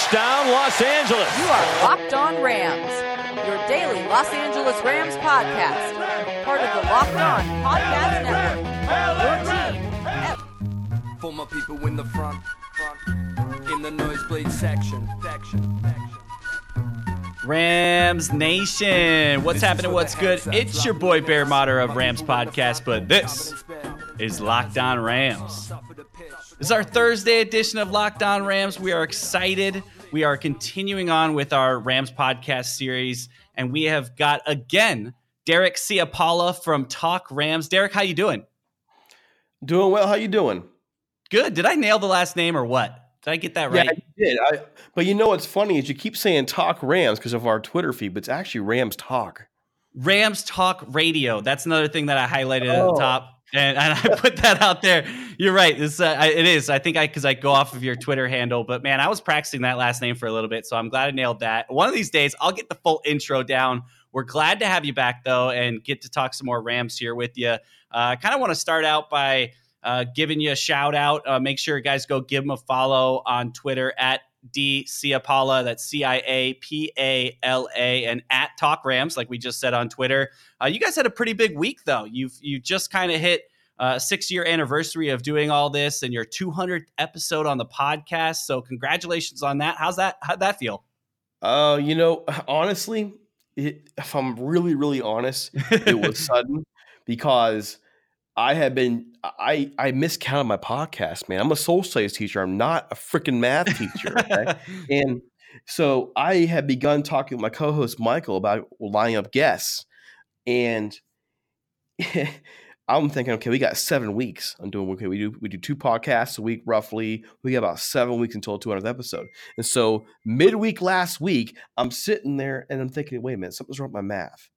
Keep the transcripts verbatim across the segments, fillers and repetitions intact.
Touchdown, Los Angeles. You are Locked On Rams, your daily Los Angeles Rams podcast. Part of the Locked On Podcast Network. Your team. For my people in the front, front, in the nosebleed section, section, section. Rams Nation, what's happening? What's good? It's your boy Bear Motter of Rams Podcast, but this is Locked On Rams. This is our Thursday edition of Locked On Rams. We are excited. We are continuing on with our Rams podcast series, and we have got again Derek Ciapala from Talk Rams. Derek, how you doing? Doing well. How you doing? Good. Did I nail the last name or what? Did I get that right? Yeah, you did. I, but you know what's funny is you keep saying Talk Rams because of our Twitter feed, but it's actually Rams Talk. Rams Talk Radio. That's another thing that I highlighted Oh. at the top. And, and I put that out there. You're right. This, uh, I, it is. I think I, because I go off of your Twitter handle. But man, I was practicing that last name for a little bit, so I'm glad I nailed that. One of these days, I'll get the full intro down. We're glad to have you back, though, and get to talk some more Rams here with you. Uh, I kind of want to start out by uh, giving you a shout out. Uh, make sure you guys go give them a follow on Twitter at D Ciapala. That's C I A P A L A, and at Talk Rams, like we just said on Twitter. Uh, you guys had a pretty big week, though. You've you just kind of hit a uh, six-year anniversary of doing all this, and your two hundredth episode on the podcast. So congratulations on that. How's that? How'd that feel? Uh, you know, honestly, it, if I'm really, really honest, it was sudden because I had been I I miscounted my podcast, man. I'm a social studies teacher. I'm not a freaking math teacher. Okay? And so I had begun talking with my co-host Michael about lining up guests, and I'm thinking, okay, we got seven weeks. I'm doing okay. We do we do two podcasts a week roughly. We got about seven weeks until the two hundredth episode. And so midweek last week, I'm sitting there and I'm thinking, wait a minute, something's wrong with my math.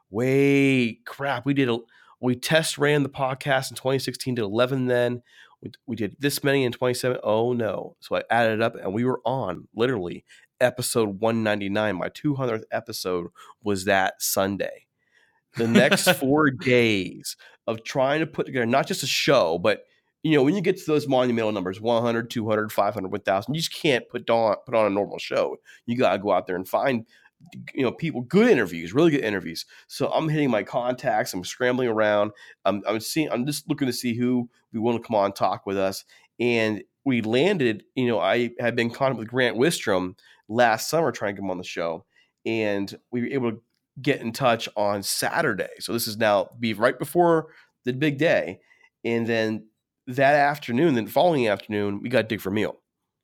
Wait, crap. We did a we test ran the podcast in twenty sixteen to eleven. Then we we did this many in twenty-seven. Oh no! So I added it up, and we were on literally episode one ninety-nine. My two hundredth episode was that Sunday. The next four days of trying to put together not just a show, but you know, when you get to those monumental numbers, one hundred, two hundred, five hundred, one thousand, you just can't put on put on a normal show. You got to go out there and find, you know, people, good interviews, really good interviews. So I'm hitting my contacts. I'm scrambling around. I'm, I'm seeing, I'm just looking to see who we want to come on and talk with us. And we landed, you know, I had been in contact with Grant Wistrom last summer trying to get him on the show. And we were able to get in touch on Saturday. So this is now be right before the big day. And then that afternoon, then following afternoon, we got Dick Vermeil.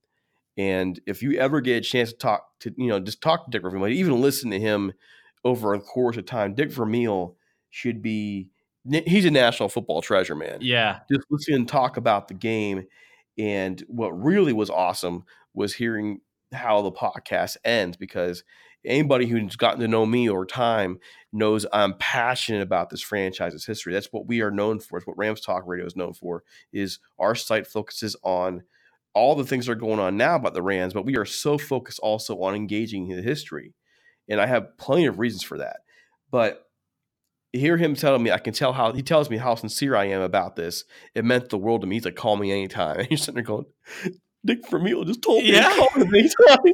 And if you ever get a chance to talk to, you know, just talk to Dick Vermeil, even listen to him over a course of time, Dick Vermeil should be, he's a national football treasure, man. Yeah. Just listen and talk about the game. And what really was awesome was hearing how the podcast ends, because anybody who's gotten to know me over time knows I'm passionate about this franchise's history. That's what we are known for. It's what Rams Talk Radio is known for, is our site focuses on all the things that are going on now about the Rams, but we are so focused also on engaging in the history. And I have plenty of reasons for that. But hear him telling me, I can tell how, he tells me how sincere I am about this. It meant the world to me. He's like, call me anytime. And you're sitting there going, Dick Vermeil just told me Yeah. to call him anytime.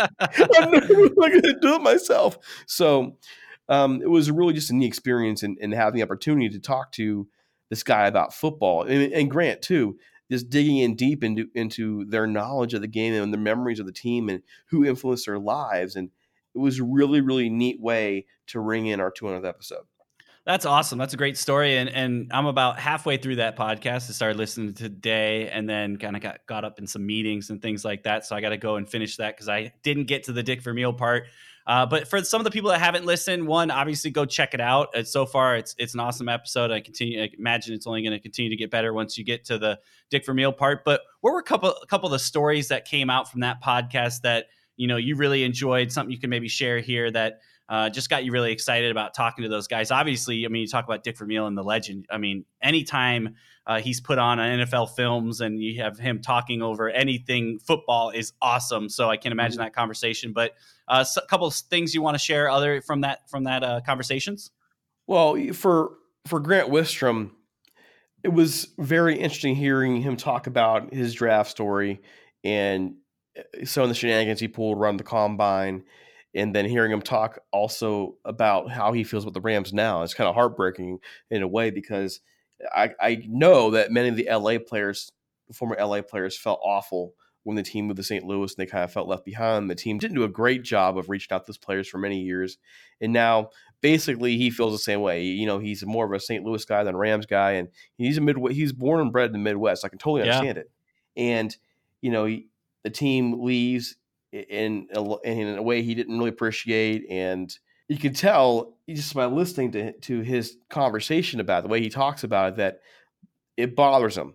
I'm never going to do it myself. So um, it was really just a neat experience, and, and having the opportunity to talk to this guy about football, and, and Grant too, just digging in deep into, into their knowledge of the game and the memories of the team and who influenced their lives. And it was a really, really neat way to ring in our two hundredth episode. That's awesome. That's a great story. And and I'm about halfway through that podcast. I started listening today and then kind of got, got up in some meetings and things like that. So I got to go and finish that because I didn't get to the Dick Vermeil part. Uh, but for some of the people that haven't listened, one, obviously go check it out. And so far, it's it's an awesome episode. I continue. I imagine it's only going to continue to get better once you get to the Dick Vermeil part. But what were a couple a couple of the stories that came out from that podcast that, you know, you really enjoyed? Something you can maybe share here that Uh, just got you really excited about talking to those guys. Obviously, I mean, you talk about Dick Vermeil and the legend. I mean, anytime uh, he's put on N F L films and you have him talking over anything football is awesome. So I can imagine that conversation. But uh, a couple of things you want to share other from that from that uh, conversations. Well, for for Grant Wistrom, it was very interesting hearing him talk about his draft story and so in the shenanigans he pulled around the combine, and then hearing him talk also about how he feels with the Rams now, it's kind of heartbreaking in a way, because I, I know that many of the L A players, former L A players, felt awful when the team moved to Saint Louis and they kind of felt left behind. The team didn't do a great job of reaching out to those players for many years. And now basically he feels the same way. You know, he's more of a Saint Louis guy than a Rams guy. And he's a Midwest, he's born and bred in the Midwest. I can totally Yeah. understand it. And, you know, he, the team leaves in a, in a way he didn't really appreciate. And you can tell just by listening to, to his conversation about it, the way he talks about it, that it bothers him.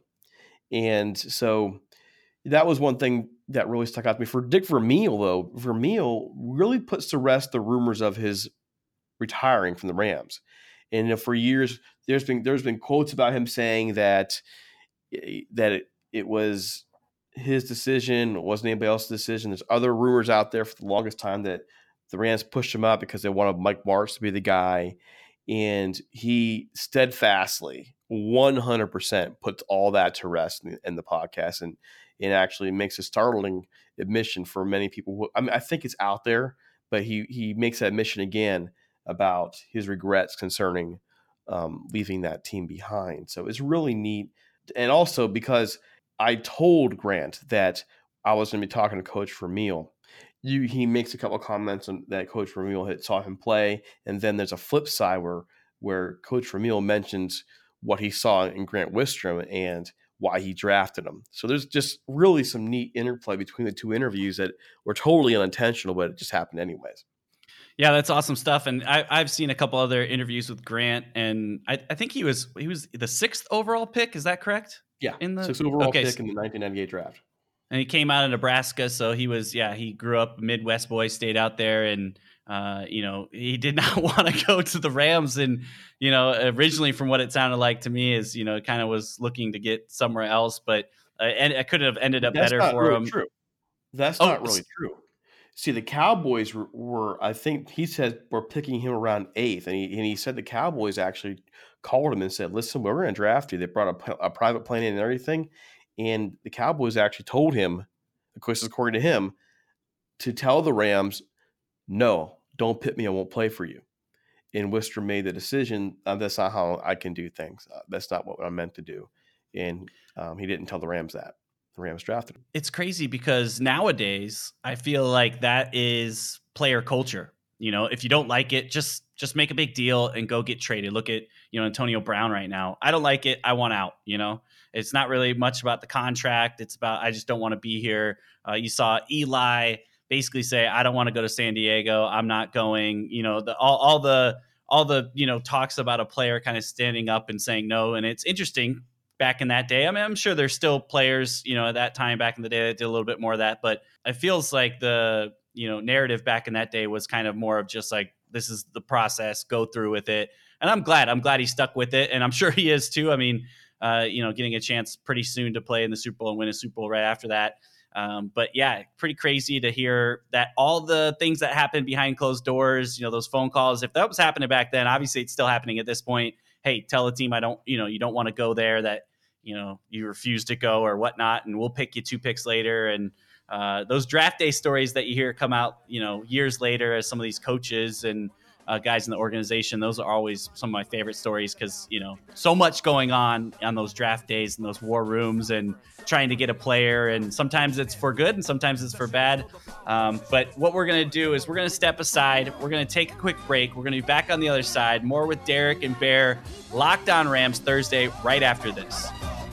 And so that was one thing that really stuck out to me. For Dick Vermeil, though, Vermeil really puts to rest the rumors of his retiring from the Rams. And you know, for years, there's been there's been quotes about him saying that that it, it was his decision, it wasn't anybody else's decision. There's other rumors out there for the longest time that the Rams pushed him up because they wanted Mike Martz to be the guy. And he steadfastly, one hundred percent puts all that to rest in, in the podcast. And it actually makes a startling admission for many people. Who, I mean, I think it's out there, but he he makes that admission again about his regrets concerning um, leaving that team behind. So it's really neat. And also because I told Grant that I was going to be talking to Coach Vermeil, you, he makes a couple of comments on that Coach Vermeil had saw him play. And then there's a flip side where, where Coach Vermeil mentions what he saw in Grant Wistrom and why he drafted him. So there's just really some neat interplay between the two interviews that were totally unintentional, but it just happened anyways. Yeah, that's awesome stuff. And I, I've seen a couple other interviews with Grant, and I, I think he was he was the sixth overall pick. Is that correct? Yeah, in the sixth overall okay, pick so, in the nineteen ninety-eight draft. And he came out of Nebraska, so he was yeah he grew up Midwest boy, stayed out there, and uh, you know he did not want to go to the Rams. And you know originally, from what it sounded like to me, is you know kind of was looking to get somewhere else, but uh, and it could have ended up That's better not for really him. True. That's Oh, not really true. See, the Cowboys were, were, I think he said, were picking him around eighth. And he, and he said the Cowboys actually called him and said, listen, we're going to draft you. They brought a, a private plane in and everything. And the Cowboys actually told him, of course, according to him, to tell the Rams, no, don't pick me. I won't play for you. And Worcester made the decision, uh, that's not how I can do things. Uh, that's not what I'm meant to do. And um, he didn't tell the Rams that. The Rams drafted him. It's crazy because nowadays I feel like that is player culture. You know, if you don't like it, just just make a big deal and go get traded. Look at, you know, Antonio Brown right now. I don't like it. I want out. You know, it's not really much about the contract. It's about, I just don't want to be here. Uh, you saw Eli basically say, I don't want to go to San Diego. I'm not going, you know, the, all, all the, all the, you know, talks about a player kind of standing up and saying no. And it's interesting. Back in that day, I mean, I'm sure there's still players, you know, at that time back in the day that did a little bit more of that, but it feels like the, you know, narrative back in that day was kind of more of just like, this is the process, go through with it. And I'm glad, I'm glad he stuck with it. And I'm sure he is too. I mean, uh, you know, getting a chance pretty soon to play in the Super Bowl and win a Super Bowl right after that. Um, but yeah, pretty crazy to hear that all the things that happened behind closed doors, you know, those phone calls, if that was happening back then, obviously it's still happening at this point. Hey, tell a team I don't, you know, you don't want to go there, that, you know, you refuse to go or whatnot, and we'll pick you two picks later. And uh, those draft day stories that you hear come out, you know, years later as some of these coaches and uh, guys in the organization, those are always some of my favorite stories because, you know, so much going on on those draft days and those war rooms and trying to get a player. And sometimes it's for good and sometimes it's for bad. Um, but what we're going to do is we're going to step aside. We're going to take a quick break. We're going to be back on the other side. More with Derek and Bear. Locked On Rams Thursday right after this.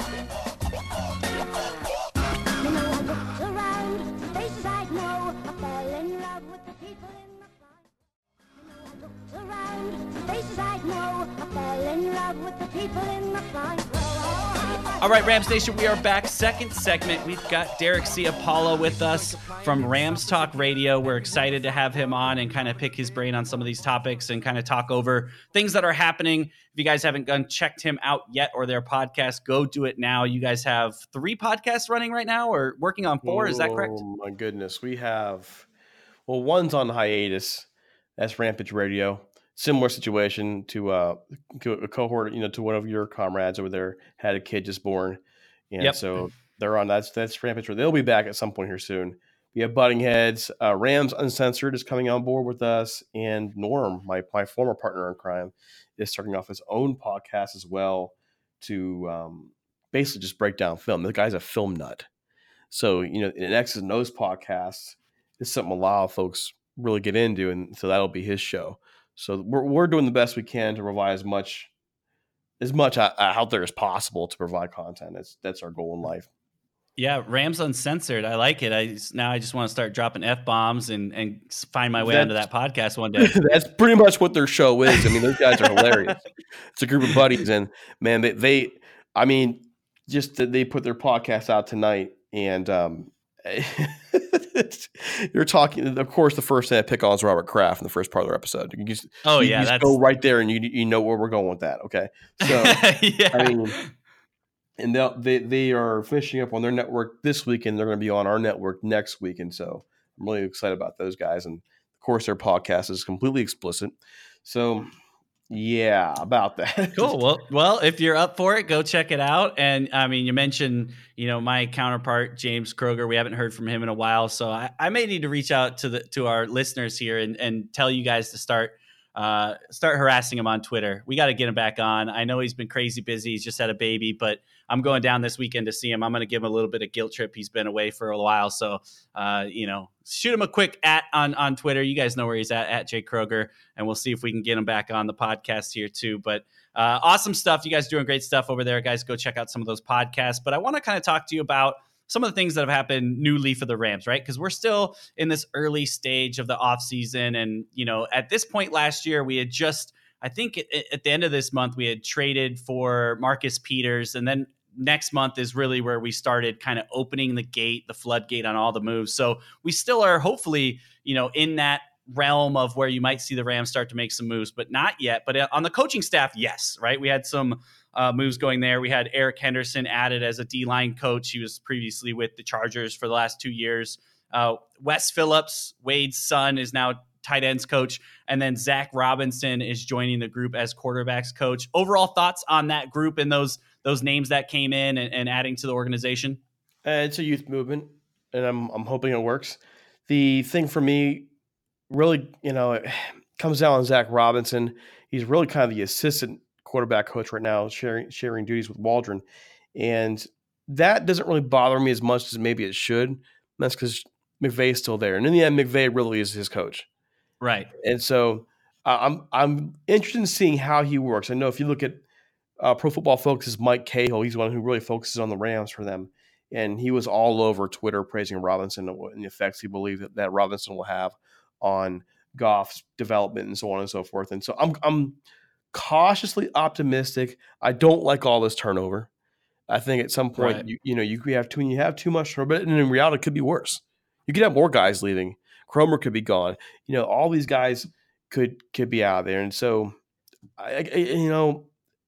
All right, Rams Nation, we are back. Second segment. We've got Derek Ciapala with us from Rams Talk Radio. We're excited to have him on and kind of pick his brain on some of these topics and kind of talk over things that are happening. If you guys haven't gone checked him out yet or their podcast, go do it now. You guys have three podcasts running right now or working on four. Is that correct? Oh, my goodness. We have, well, one's on hiatus. That's Rampage Radio. Similar situation to uh, a cohort, you know, to one of your comrades over there had a kid just born, and yep. so they're on. That's that's Rampage. They'll be back at some point here soon. we have Butting Heads. Uh, Rams Uncensored is coming on board with us, and Norm, my my former partner in crime, is starting off his own podcast as well to um, basically just break down film. The guy's a film nut, so you know, an X's and O's podcast is something a lot of folks really get into, and so that'll be his show. So we're we're doing the best we can to provide as much as much out there as possible to provide content. That's that's our goal in life. Yeah, Rams Uncensored. I like it. I now I just want to start dropping F bombs and and find my way That's, onto that podcast one day. That's pretty much what their show is. I mean, those guys are hilarious. It's a group of buddies, and man, they, they I mean, just that they put their podcast out tonight, and um, you're talking. Of course, the first thing I pick on is Robert Kraft in the first part of their episode. You just, oh you, yeah, you just that's... go right there, and you you know where we're going with that. Okay, so yeah. I mean. And they they are finishing up on their network this week, and they're going to be on our network next week. And so I'm really excited about those guys. And of course, their podcast is completely explicit. So yeah, about that. Cool. Well, well, if you're up for it, go check it out. And I mean, you mentioned, you know, my counterpart, James Kroger. We haven't heard from him in a while, so I, I may need to reach out to the to our listeners here and and tell you guys to start. Uh, start harassing him on Twitter. We got to get him back on. I know he's been crazy busy. He's just had a baby, but I'm going down this weekend to see him. I'm going to give him a little bit of guilt trip. He's been away for a while. So, uh, you know, shoot him a quick at on, on Twitter. You guys know where he's at, at Jay Kroger, and we'll see if we can get him back on the podcast here too. But uh, awesome stuff. You guys doing great stuff over there, guys. Go check out some of those podcasts. But I want to kind of talk to you about some of the things that have happened newly for the Rams, right? Because we're still in this early stage of the offseason. And, you know, at this point last year, we had just, I think at, at the end of this month, we had traded for Marcus Peters. And then next month is really where we started kind of opening the gate, the floodgate on all the moves. So we still are hopefully, you know, in that realm of where you might see the Rams start to make some moves, but not yet. But on the coaching staff, yes, right? We had some Uh, moves going there. We had Eric Henderson added as a D-line coach. He was previously with the Chargers for the last two years. Uh, Wes Phillips, Wade's son, is now tight ends coach. And then Zach Robinson is joining the group as quarterbacks coach. Overall thoughts on that group and those those names that came in and, and adding to the organization? Uh, it's a youth movement, and I'm I'm hoping it works. The thing for me, really, you know, it comes down on Zach Robinson. He's really kind of the assistant quarterback coach right now, sharing sharing duties with Waldron, and that doesn't really bother me as much as maybe it should. That's because McVay's still there, and in the end, McVay really is his coach, right? And so uh, I'm I'm interested in seeing how he works. I know if you look at uh, Pro Football Focus's Mike Cahill, he's one who really focuses on the Rams for them, and he was all over Twitter praising Robinson and the effects he believed that, that Robinson will have on Goff's development and so on and so forth. And so I'm I'm cautiously optimistic. I don't like all this turnover. I think at some point, right. you, you know, you could have too, you have too much turnover, but in reality, it could be worse. You could have more guys leaving. Cromer could be gone. You know, all these guys could could be out there, and so, I, I you know,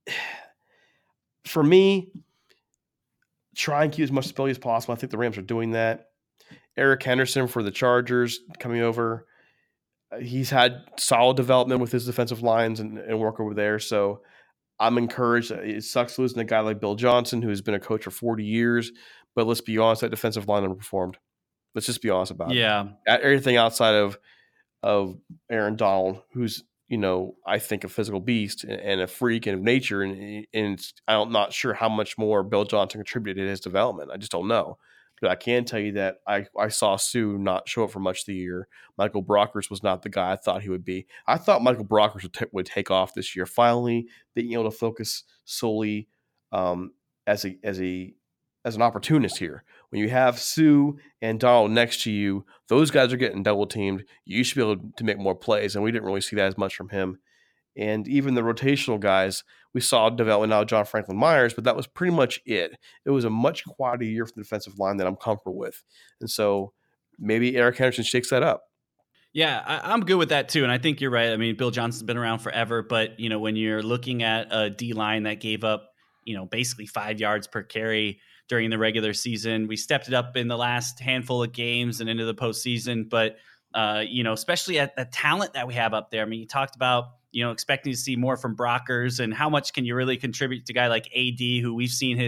for me, try and keep as much stability as possible. I think the Rams are doing that. Eric Henderson for the Chargers coming over. He's had solid development with his defensive lines and, and work over there. So I'm encouraged. It sucks losing a guy like Bill Johnson, who's been a coach for forty years. But let's be honest, that defensive line underperformed. Let's just be honest about yeah. it. Yeah. Everything outside of of Aaron Donald, who's, you know, I think a physical beast and, and a freak and of nature. And, and I'm not sure how much more Bill Johnson contributed to his development. I just don't know. But I can tell you that I, I saw Sue not show up for much of the year. Michael Brockers was not the guy I thought he would be. I thought Michael Brockers would, t- would take off this year. Finally, being able to focus solely um, as a as a as an opportunist here. When you have Sue and Donald next to you, those guys are getting double teamed. You should be able to make more plays, and we didn't really see that as much from him. And even the rotational guys, we saw development now John Franklin Myers, but that was pretty much it. It was a much quieter year for the defensive line that I'm comfortable with. And so maybe Eric Henderson shakes that up. Yeah, I, I'm good with that too. And I think you're right. I mean, Bill Johnson's been around forever, but you know, when you're looking at a D line that gave up, you know, basically five yards per carry during the regular season, we stepped it up in the last handful of games and into the postseason. But, uh, you know, especially at the talent that we have up there. I mean, you talked about, you know, expecting to see more from Brockers and how much can you really contribute to a guy like A D, who we've seen his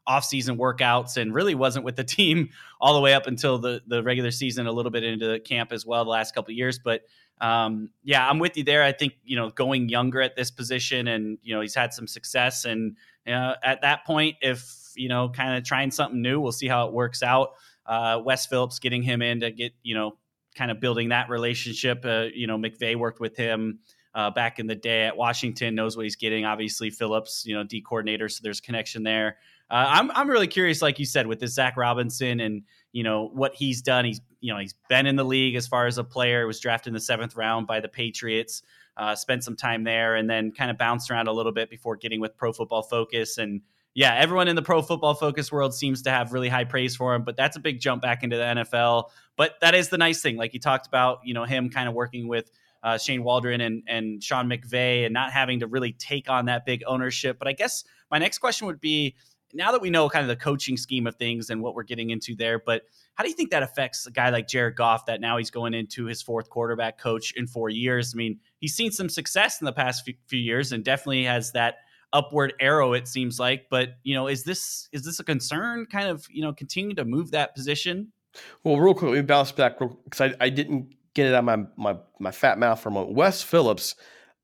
off-season workouts and really wasn't with the team all the way up until the, the regular season, a little bit into the camp as well the last couple of years. But um, yeah, I'm with you there. I think, you know, going younger at this position and, you know, he's had some success. And uh, at that point, if, you know, kind of trying something new, we'll see how it works out. Uh, Wes Phillips, getting him in to get, you know, kind of building that relationship. Uh, you know, McVay worked with him uh, back in the day at Washington, knows what he's getting. Obviously, Phillips, you know, D coordinator, so there's connection there. Uh, I'm I'm really curious, like you said, with this Zach Robinson and, you know, what he's done. He's, you know, he's been in the league as far as a player, was drafted in the seventh round by the Patriots, uh, spent some time there, and then kind of bounced around a little bit before getting with Pro Football Focus. And yeah, everyone in the Pro Football Focus world seems to have really high praise for him, but that's a big jump back into the N F L. But that is the nice thing, like you talked about, you know, him kind of working with uh, Shane Waldron and, and Sean McVay and not having to really take on that big ownership. But I guess my next question would be, now that we know kind of the coaching scheme of things and what we're getting into there, but how do you think that affects a guy like Jared Goff, that now he's going into his fourth quarterback coach in four years? I mean, he's seen some success in the past few, few years and definitely has that upward arrow, it seems like. But, you know, is this is this a concern, kind of, you know, continue to move that position? Well, real quick, let me bounce back because I, I didn't get it out of my, my, my fat mouth for a moment. Wes Phillips,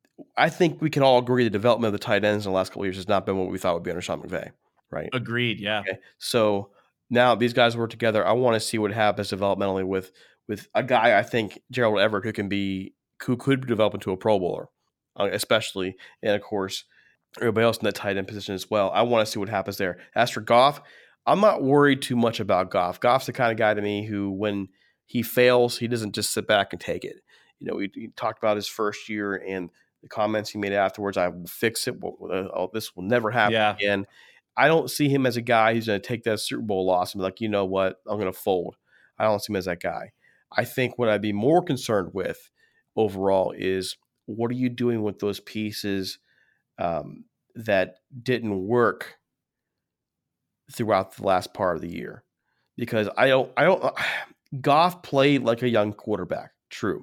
I think we can all agree the development of the tight ends in the last couple of years has not been what we thought would be under Sean McVay. Right. Agreed. Yeah. Okay. So now these guys work together. I want to see what happens developmentally with with a guy I think Gerald Everett who can be who could develop into a Pro Bowler, uh, especially, and of course everybody else in that tight end position as well. I want to see what happens there. As for Goff, I'm not worried too much about Goff. Goff's the kind of guy to me who, when he fails, he doesn't just sit back and take it. You know, we, we talked about his first year and the comments he made afterwards. I will fix it. Oh, this will never happen yeah. again. I don't see him as a guy who's going to take that Super Bowl loss and be like, you know what, I'm going to fold. I don't see him as that guy. I think what I'd be more concerned with overall is, what are you doing with those pieces um, that didn't work throughout the last part of the year? Because I don't, I don't, Goff played like a young quarterback, true.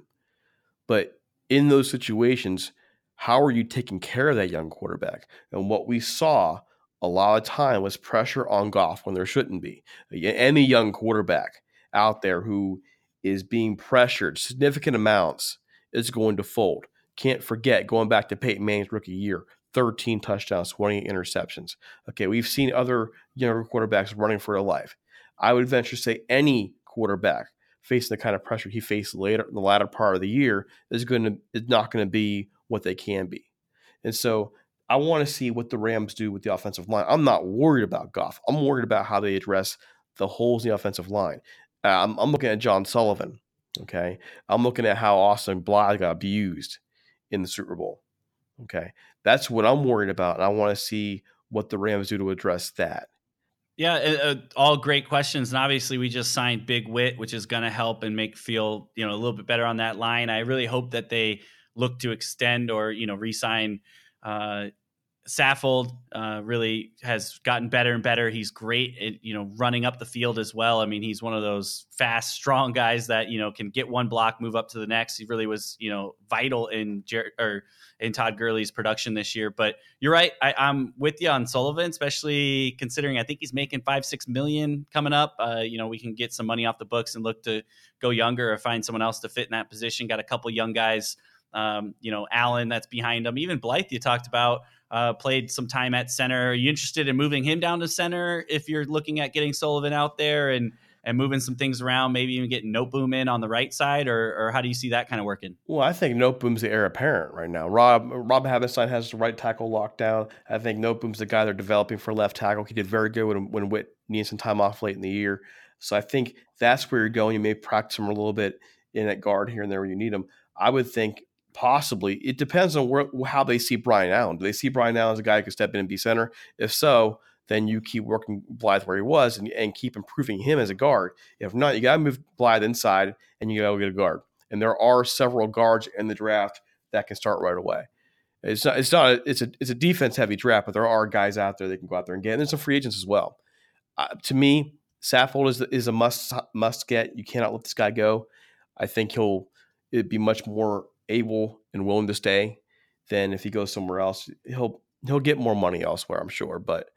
But in those situations, how are you taking care of that young quarterback? And what we saw a lot of time was pressure on Goff when there shouldn't be. Any young quarterback out there who is being pressured significant amounts is going to fold. Can't forget going back to Peyton Manning's rookie year, thirteen touchdowns, twenty-eight interceptions. Okay, we've seen other younger quarterbacks running for their life. I would venture to say any quarterback facing the kind of pressure he faced later in the latter part of the year is going to is not going to be what they can be. And so I want to see what the Rams do with the offensive line. I'm not worried about Goff. I'm worried about how they address the holes in the offensive line. Uh, I'm, I'm looking at John Sullivan. Okay, I'm looking at how Austin Blythe got abused in the Super Bowl. Okay, that's what I'm worried about, and I want to see what the Rams do to address that. Yeah, uh, all great questions, and obviously we just signed Big Whit, which is going to help and make feel, you know, a little bit better on that line. I really hope that they look to extend or, you know, re-sign uh, Saffold. Uh, really has gotten better and better. He's great at, you know, running up the field as well. I mean, he's one of those fast, strong guys that, you know, can get one block, move up to the next. He really was, you know, vital in Jer- or in Todd Gurley's production this year. But you're right. I, I'm with you on Sullivan, especially considering I think he's making five, six million coming up. Uh, you know, we can get some money off the books and look to go younger or find someone else to fit in that position. Got a couple young guys. Um, you know, Allen that's behind him. Even Blythe you talked about uh, played some time at center. Are you interested in moving him down to center if you're looking at getting Sullivan out there and and moving some things around, maybe even getting Noteboom in on the right side, or or how do you see that kind of working? Well, I think Noteboom's the heir apparent right now. Rob Rob Havenstein has the right tackle locked down. I think Noteboom's the guy they're developing for left tackle. He did very good when when Whit needed some time off late in the year. So I think that's where you're going. You may practice him a little bit in at guard here and there when you need him. I would think possibly it depends on where, how they see Brian Allen. Do they see Brian Allen as a guy who can step in and be center? If so, then you keep working Blythe where he was and, and keep improving him as a guard. If not, you got to move Blythe inside and you got to get a guard. And there are several guards in the draft that can start right away. It's not. It's not. A, it's a. It's a defense heavy draft, but there are guys out there that can go out there and get. And there's some free agents as well. Uh, to me, Saffold is is a must must get. You cannot let this guy go. I think he'll it'd be much more able and willing to stay than if he goes somewhere else. He'll he'll get more money elsewhere, I'm sure. But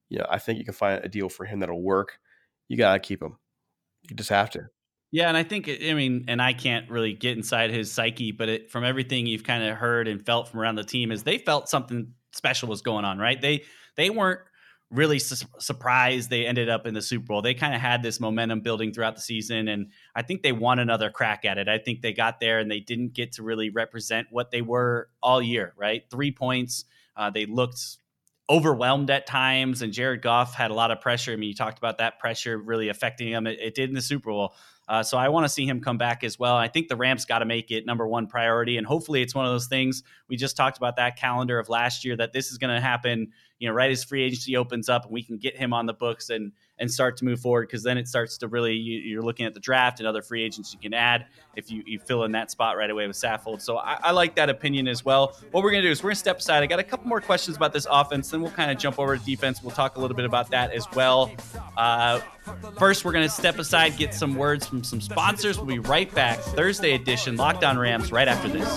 you know, I think you can find a deal for him that'll work. You got to keep him. You just have to. Yeah, and I think, I mean, and I can't really get inside his psyche, but it, from everything you've kind of heard and felt from around the team is they felt something special was going on, right? They they weren't really su- surprised they ended up in the Super Bowl. They kind of had this momentum building throughout the season, and I think they want another crack at it. I think they got there and they didn't get to really represent what they were all year, right? Three points. Uh, they looked overwhelmed at times, and Jared Goff had a lot of pressure. I mean, you talked about that pressure really affecting him. It, it did in the Super Bowl. Uh, so I want to see him come back as well. I think the Rams got to make it number one priority, and hopefully it's one of those things. We just talked about that calendar of last year, that this is going to happen, you know, right as free agency opens up and we can get him on the books and and start to move forward, because then it starts to really, you, you're looking at the draft and other free agents you can add if you, you fill in that spot right away with Saffold. So I, I like that opinion as well. What we're going to do is we're going to step aside. I got a couple more questions about this offense, then we'll kind of jump over to defense. We'll talk a little bit about that as well. Uh, first, we're going to step aside, get some words from some sponsors. We'll be right back. Thursday edition, Locked On Rams, right after this.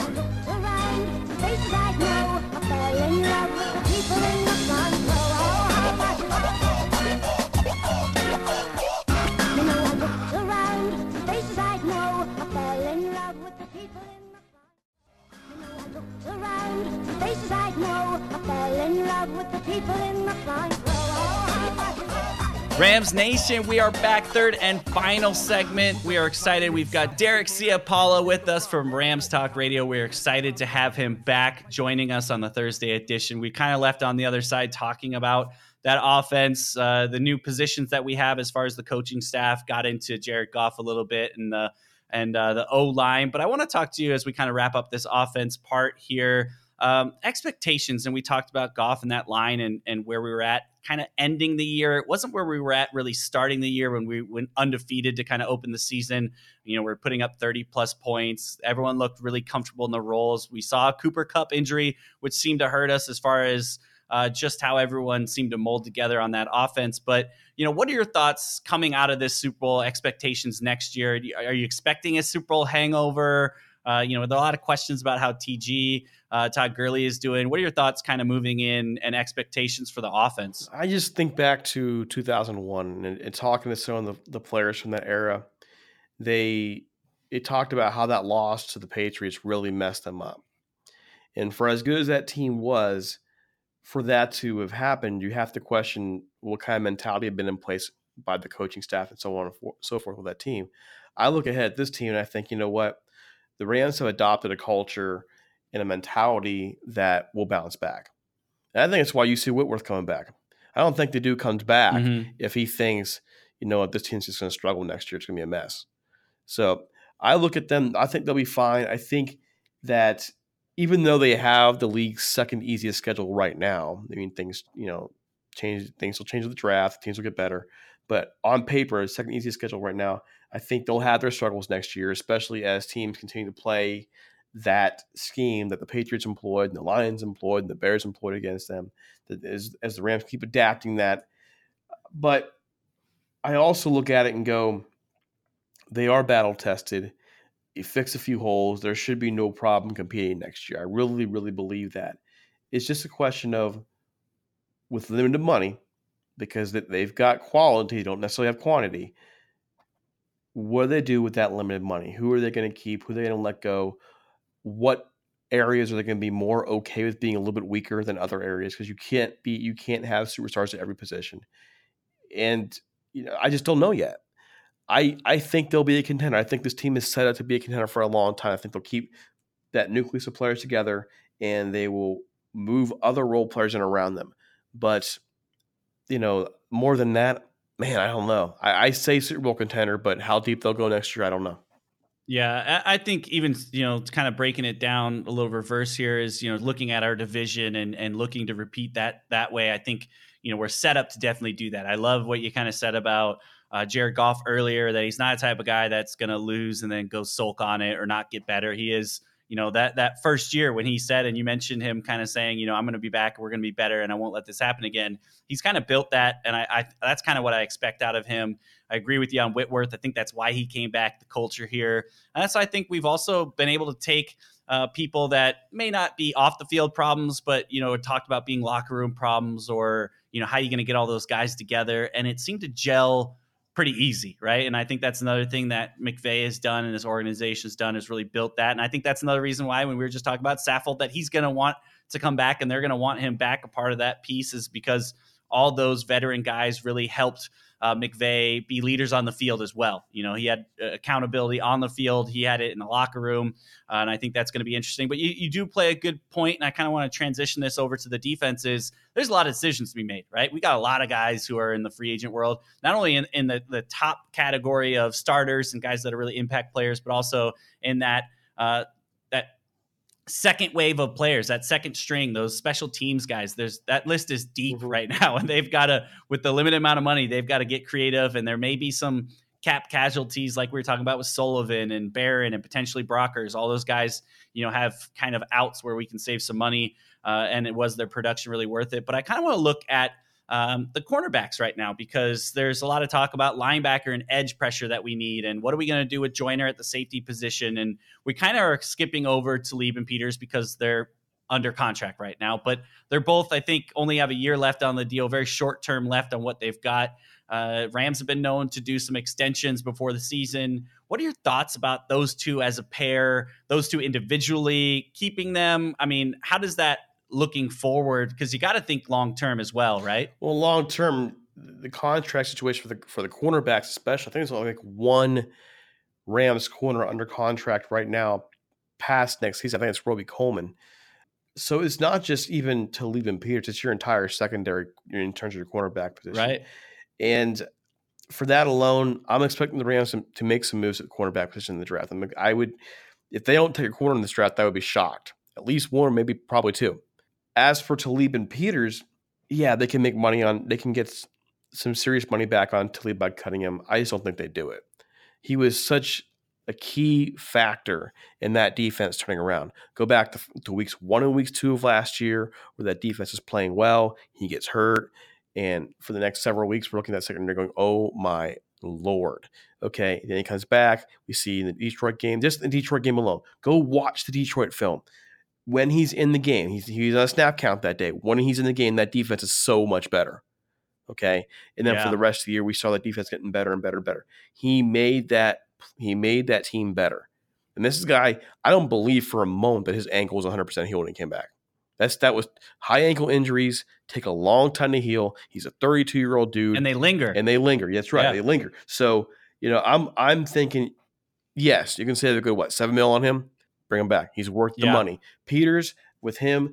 Rams Nation, we are back, third and final segment. We are excited. We've got Derek Ciapala with us from Rams Talk Radio. We're excited to have him back joining us on the Thursday edition. We kind of left on the other side talking about that offense, uh, the new positions that we have as far as the coaching staff, got into Jared Goff a little bit and the and uh, the O-line. But I want to talk to you as we kind of wrap up this offense part here. Um, expectations, and we talked about Goff and that line and, and where we were at kind of ending the year. It wasn't where we were at really starting the year when we went undefeated to kind of open the season. You know, we're putting up thirty plus points. Everyone looked really comfortable in the roles. We saw a Cooper Kupp injury, which seemed to hurt us as far as uh, just how everyone seemed to mold together on that offense. But, you know, what are your thoughts coming out of this Super Bowl, expectations next year? Are you expecting a Super Bowl hangover? Uh, you know, there are a lot of questions about how T G, uh, Todd Gurley is doing. What are your thoughts kind of moving in and expectations for the offense? I just think back to two thousand one and, and talking to some of the, the players from that era. They it talked about how that loss to the Patriots really messed them up. And for as good as that team was, for that to have happened, you have to question what kind of mentality had been in place by the coaching staff and so on and so forth with that team. I look ahead at this team and I think, you know what? The Rams have adopted a culture and a mentality that will bounce back. And I think that's why you see Whitworth coming back. I don't think the dude comes back mm-hmm. if he thinks, you know what, this team's just going to struggle next year. It's going to be a mess. So I look at them. I think they'll be fine. I think that even though they have the league's second easiest schedule right now, I mean, things, you know, change. Things will change with the draft. Teams will get better. But on paper, second easiest schedule right now, I think they'll have their struggles next year, especially as teams continue to play that scheme that the Patriots employed and the Lions employed and the Bears employed against them, that as, as the Rams keep adapting that. But I also look at it and go, they are battle-tested. You fix a few holes, there should be no problem competing next year. I really, really believe that. It's just a question of, with limited money, because they've got quality, they don't necessarily have quantity, what do they do with that limited money? Who are they going to keep? Who are they going to let go? What areas are they going to be more okay with being a little bit weaker than other areas? Because you can't be, you can't have superstars at every position. And you know, I just don't know yet. I I think they'll be a contender. I think this team is set up to be a contender for a long time. I think they'll keep that nucleus of players together, and they will move other role players in around them. But you know, more than that, man, I don't know. I, I say Super Bowl contender, but how deep they'll go next year, I don't know. Yeah, I think even, you know, kind of breaking it down a little reverse here is, you know, looking at our division and, and looking to repeat that that way. I think, you know, we're set up to definitely do that. I love what you kind of said about uh, Jared Goff earlier, that he's not a type of guy that's going to lose and then go sulk on it or not get better. He is, you know, that that first year when he said, and you mentioned him kind of saying, you know, I'm going to be back, we're going to be better, and I won't let this happen again. He's kind of built that, and I, I that's kind of what I expect out of him. I agree with you on Whitworth. I think that's why he came back, the culture here. And that's why I think we've also been able to take uh, people that may not be off the field problems, but, you know, talked about being locker room problems or, you know, how are you going to get all those guys together? And it seemed to gel pretty easy, right? And I think that's another thing that McVay has done and his organization has done, is really built that. And I think that's another reason why, when we were just talking about Saffold, that he's going to want to come back and they're going to want him back. A part of that piece is because all those veteran guys really helped uh, McVay be leaders on the field as well. You know, he had uh, accountability on the field. He had it in the locker room. Uh, and I think that's going to be interesting. But you, you do play a good point, and I kind of want to transition this over to the defenses. There's a lot of decisions to be made, right? We got a lot of guys who are in the free agent world, not only in, in the, the top category of starters and guys that are really impact players, but also in that uh, that second wave of players, that second string, those special teams guys. There's that list is deep mm-hmm. right now, and they've got to, with the limited amount of money, they've got to get creative. And there may be some cap casualties, like we were talking about with Sullivan and Barron and potentially Brockers. All those guys, you know, have kind of outs where we can save some money. Uh, and it was their production really worth it. But I kind of want to look at um, the cornerbacks right now, because there's a lot of talk about linebacker and edge pressure that we need. And what are we going to do with Joyner at the safety position? And we kind of are skipping over Talib and Peters because they're under contract right now. But they're both, I think, only have a year left on the deal, very short term left on what they've got. Uh, Rams have been known to do some extensions before the season. What are your thoughts about those two as a pair, those two individually, keeping them? I mean, how does that looking forward? Because you got to think long term as well, right? Well, long term, the contract situation for the for the cornerbacks, especially, I think it's only like one Rams corner under contract right now past next season. I think it's Roby Coleman. So it's not just even Talib and Peters, it's your entire secondary in terms of your cornerback position. Right. And for that alone, I'm expecting the Rams to, to make some moves at the cornerback position in the draft. I, mean, I would, if they don't take a corner in this draft, I would be shocked. At least one, maybe probably two. As for Talib and Peters, yeah, they can make money on, they can get some serious money back on Talib by cutting him. I just don't think they do it. He was such a key factor in that defense turning around. Go back to, to weeks one and weeks two of last year, where that defense is playing well. He gets hurt. And for the next several weeks, we're looking at that secondary going, oh my Lord. Okay. Then he comes back. We see in the Detroit game, just the Detroit game alone, go watch the Detroit film. When he's in the game, he's, he's on a snap count that day. When he's in the game, that defense is so much better. Okay. And then yeah. for the rest of the year, we saw that defense getting better and better and better. He made that, he made that team better. And this is a guy, I don't believe for a moment that his ankle was one hundred percent healed when he came back. That's that was high ankle injuries take a long time to heal. He's a thirty-two year old dude, and they linger. And they linger. That's right, yeah. They linger. So you know, I'm I'm thinking, yes, you can say they're good. What seven mil on him? Bring him back. He's worth the yeah. money. Peters with him,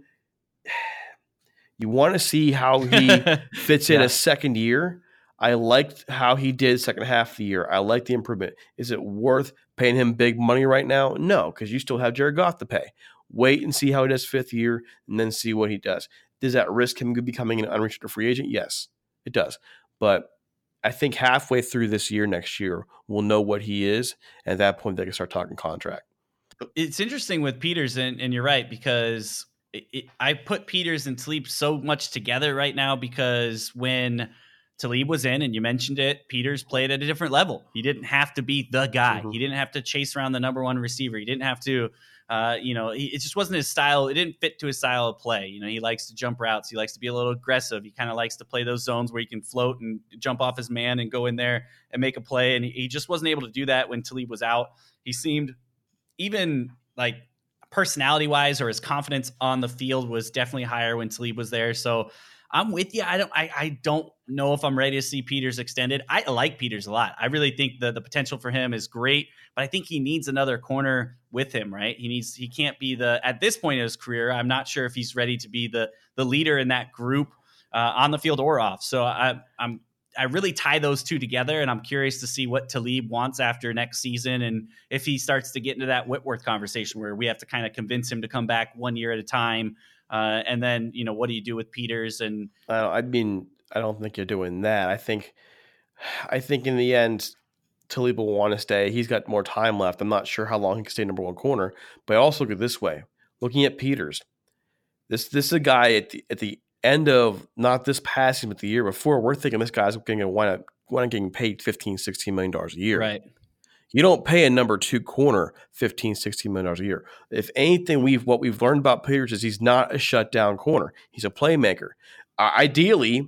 you want to see how he fits in yeah. a second year. I liked how he did second half of the year. I like the improvement. Is it worth paying him big money right now? No, because you still have Jared Goff to pay. Wait and see how he does fifth year, and then see what he does. Does that risk him becoming an unrestricted free agent? Yes, it does. But I think halfway through this year, next year, we'll know what he is. And at that point, they can start talking contract. It's interesting with Peters, and, and you're right, because it, it, I put Peters and Talib so much together right now, because when Talib was in, and you mentioned it, Peters played at a different level. He didn't have to be the guy. Mm-hmm. He didn't have to chase around the number one receiver. He didn't have to, uh, you know, he, it just wasn't his style. It didn't fit to his style of play. You know, he likes to jump routes. He likes to be a little aggressive. He kind of likes to play those zones where he can float and jump off his man and go in there and make a play. And he, he just wasn't able to do that when Talib was out. He seemed, even like personality wise, or his confidence on the field was definitely higher when Talib was there. So I'm with you. I don't, I, I don't know if I'm ready to see Peters extended. I like Peters a lot. I really think the, the potential for him is great, but I think he needs another corner with him, right? He needs, he can't be the, at this point in his career, I'm not sure if he's ready to be the, the leader in that group uh, on the field or off. So I, I'm, I really tie those two together, and I'm curious to see what Talib wants after next season. And if he starts to get into that Whitworth conversation where we have to kind of convince him to come back one year at a time. Uh, and then, you know, what do you do with Peters? And uh, I mean, I don't think you're doing that. I think, I think in the end, Talib will want to stay. He's got more time left. I'm not sure how long he can stay number one corner, but I also look at this way. Looking at Peters, this this is a guy at the at the end of not this past season, but the year before. We're thinking this guy's going to wind up, wind up getting paid fifteen, sixteen million dollars a year. Right. You don't pay a number two corner fifteen, sixteen million dollars a year. If anything, we've what we've learned about Peters is he's not a shutdown corner. He's a playmaker. Uh, ideally,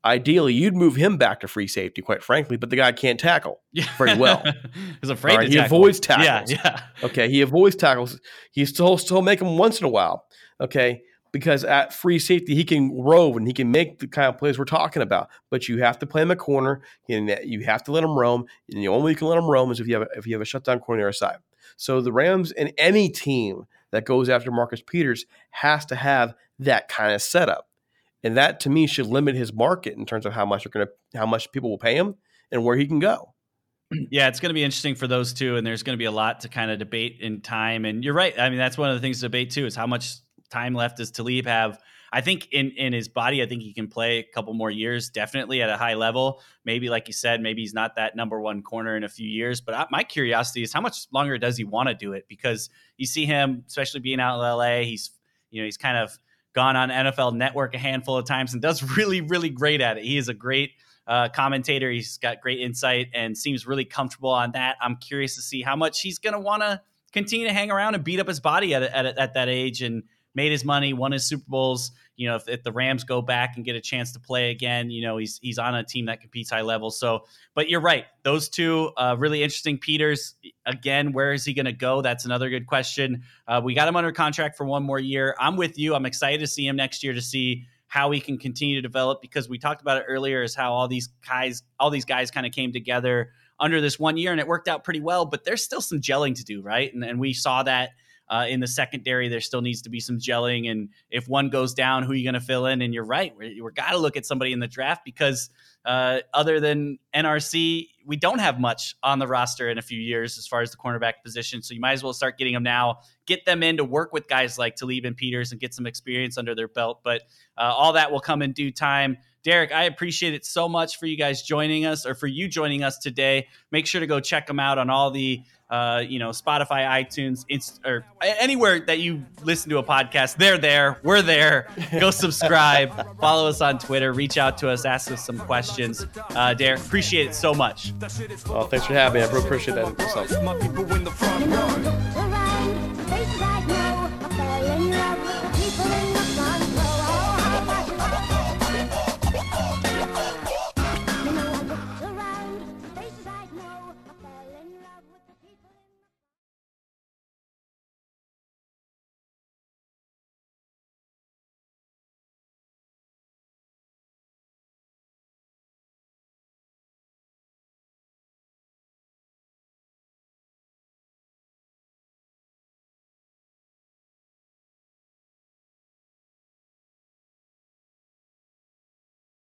Ideally, you'd move him back to free safety, quite frankly, but the guy can't tackle very well. He's afraid right? to He tackle. avoids tackles. Yeah, yeah. Okay, he avoids tackles. He still still make them once in a while. Okay, because at free safety he can rove and he can make the kind of plays we're talking about. But you have to play him a corner, and you have to let him roam. And the only way you can let him roam is if you have a, if you have a shutdown corner on your side. So the Rams and any team that goes after Marcus Peters has to have that kind of setup. And that, to me, should limit his market in terms of how much are going to, how much people will pay him and where he can go. Yeah, it's going to be interesting for those two, and there's going to be a lot to kind of debate in time. And you're right. I mean, that's one of the things to debate too, is how much time left does Talib have? I think in in his body, I think he can play a couple more years, definitely at a high level. Maybe, like you said, maybe he's not that number one corner in a few years. But I, my curiosity is how much longer does he want to do it? Because you see him, especially being out in L A, he's you know he's kind of gone on N F L Network a handful of times and does really, really great at it. He is a great uh, commentator. He's got great insight and seems really comfortable on that. I'm curious to see how much he's going to want to continue to hang around and beat up his body at, at, at that age, and made his money, won his Super Bowls. You know, if, if the Rams go back and get a chance to play again, you know, he's he's on a team that competes high level. So, but you're right. Those two, uh, really interesting. Peters, again, where is he going to go? That's another good question. Uh, we got him under contract for one more year. I'm with you. I'm excited to see him next year to see how he can continue to develop, because we talked about it earlier, is how all these guys, all these guys kind of came together under this one year, and it worked out pretty well, but there's still some gelling to do, right? And, and we saw that Uh, in the secondary. There still needs to be some gelling. And if one goes down, who are you going to fill in? And you're right. We're, we're got to look at somebody in the draft, because uh, other than N R C, we don't have much on the roster in a few years as far as the cornerback position. So you might as well start getting them now, get them in to work with guys like Talib and Peters and get some experience under their belt. But uh, all that will come in due time. Derek, I appreciate it so much for you guys joining us, or for you joining us today. Make sure to go check them out on all the, uh, you know, Spotify, iTunes, Inst- or anywhere that you listen to a podcast. They're there. We're there. Go subscribe. Follow us on Twitter. Reach out to us. Ask us some questions. Uh, Derek, appreciate it so much. Oh, thanks for having me. I really appreciate that myself. My people in the front row. The right, face right now.